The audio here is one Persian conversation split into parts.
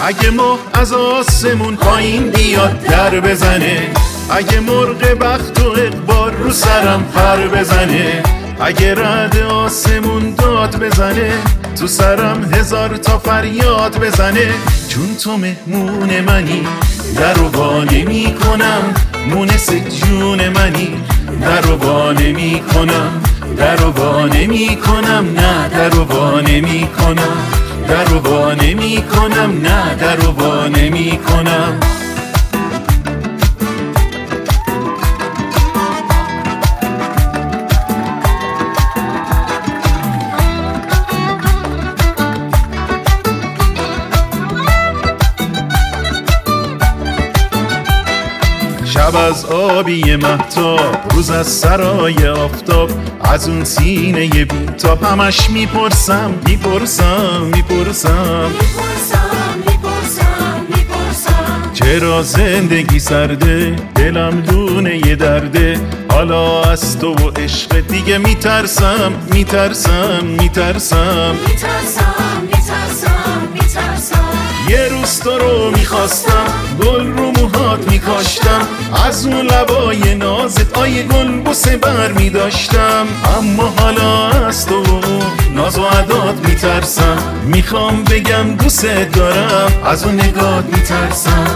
اگه ماه از آسمون پایین بیاد در بزنه، اگه مرغ بخت و اقبال رو سرم پر بزنه، اگه رعد آسمون داد بزنه تو سرم هزار تا فریاد بزنه، چون تو مهمون منی درو وا نمی کنم، مونس جون منی درو وا نمی کنم، درو وا نمی کنم، نه درو وا نمی کنم، درو وا نمی کنم، نه درو وا نمی کنم. شب از آبی مهتاب، روز از سرای آفتاب، از اون سینه بی‌تاب همش میپرسم چرا زندگی سرده، دلم دونه یه درده، حالا از تو و عشق دیگه میترسم. یه روز تو رو میخواستم، گل رو موهات میکاشتم، از اون لبای نازت آیه گل بوسه بر میداشتم، اما حالا از تو ناز و عدات میترسم، میخوام بگم دوست دارم، از اون نگات میترسم.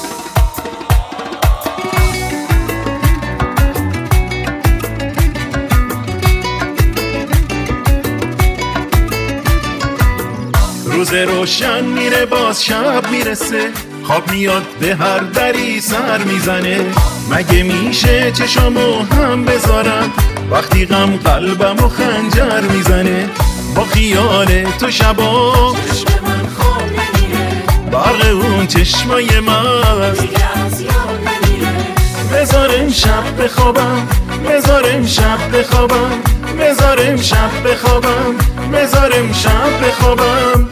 روز روشن میره باز شب میرسه، خواب میاد به هر دری سر میزنه، مگه میشه چشامو هم بذارم وقتی غم قلبمو خنجر میزنه، با خیال تو شبا چشم من خواب نمیره، برق اون چشمای من دیگه از یاد نمیره، بذارم شب بخوابم، بذارم شب بخوابم، بذارم شب بخوابم، بذارم شب بخوابم.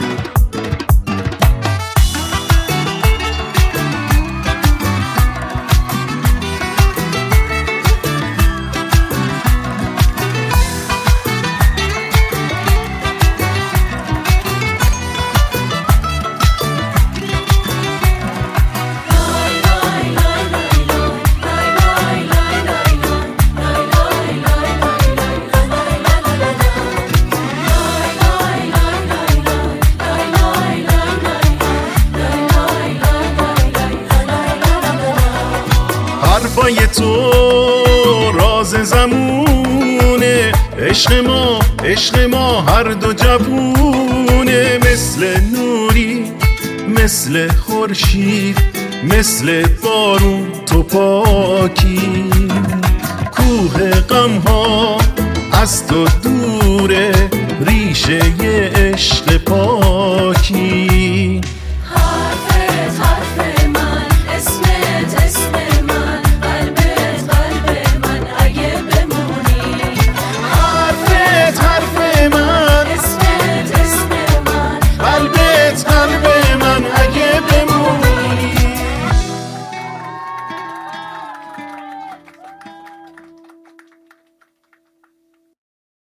حرفای تو راز زمونه، عشق ما هر دو جوونه، مثل نوری مثل خورشید مثل بارون تو پاکی، کوه غم ها از تو دوره ریشه عشق پاکی.